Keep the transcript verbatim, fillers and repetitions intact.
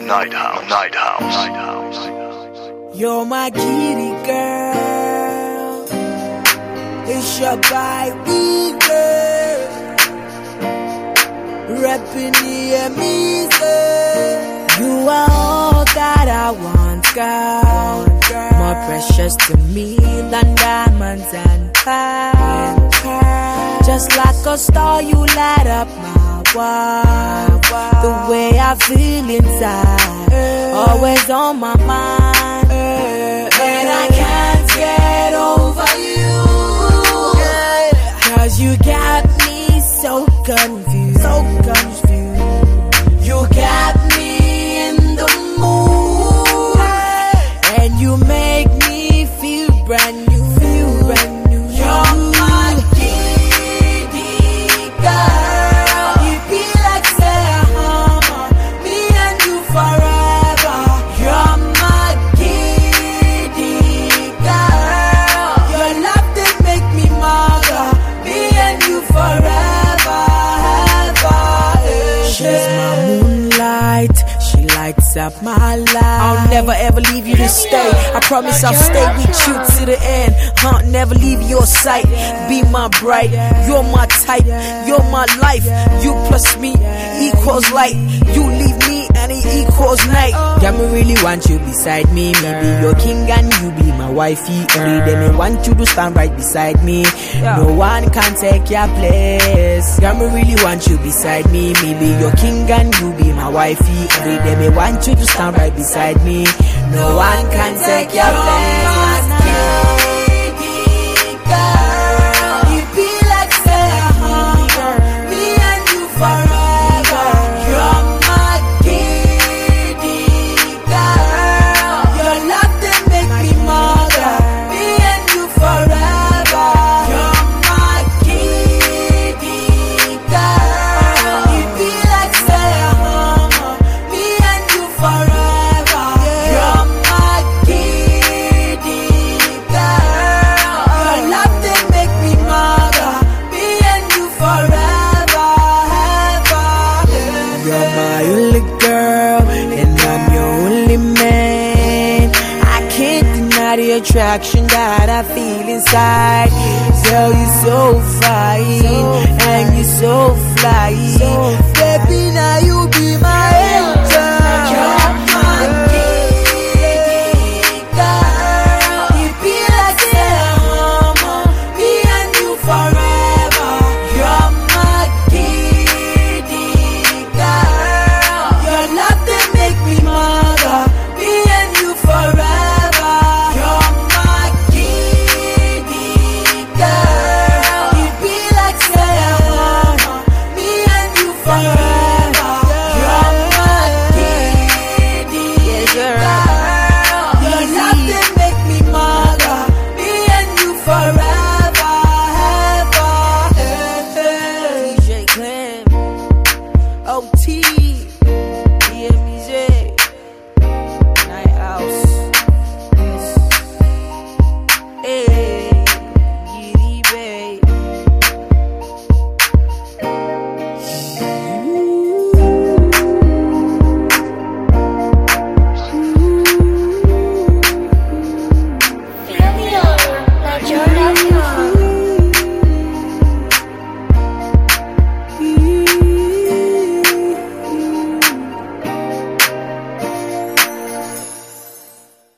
Night House, Night House, Night House. You're my kitty girl. It's your baby girl. Reppin' the music. You are all that I want, girl. More precious to me than diamonds and pearls. Just like a star, you light up my world. The way I feel inside, always on my mind, and I can't get over you. Cause you got me so confused, so confused. You got me in the mood, and you make me feel brand new, feel brand new. You're my kitty girl. You be like say uh-huh, me and you forever. You're my kitty girl. Your love that make me mother. Me and you forever, ever. She's my moonlight. She lights up my life. I'll never ever leave you to stay. I promise I'll stay with you to the end. Huh, never leave your sight. Be my bride. You're my type. You're my life. You plus me equals light. You leave me and it equals night. Got me really want you beside me. Me be your king and you be my wifey. Every day me want you to stand right beside me. No one can take your place. Got me really want you beside me. Me be your king and you be my wifey. Every day me want you to stand right beside me. No one can take your place. The attraction that I feel inside. Girl, you're so fine, and you're so fly. Baby, now you be my angel. You're my kitty girl. You be like Selma, me and you forever. You're my kitty girl. Your love that make me mother. Me and you forever. O T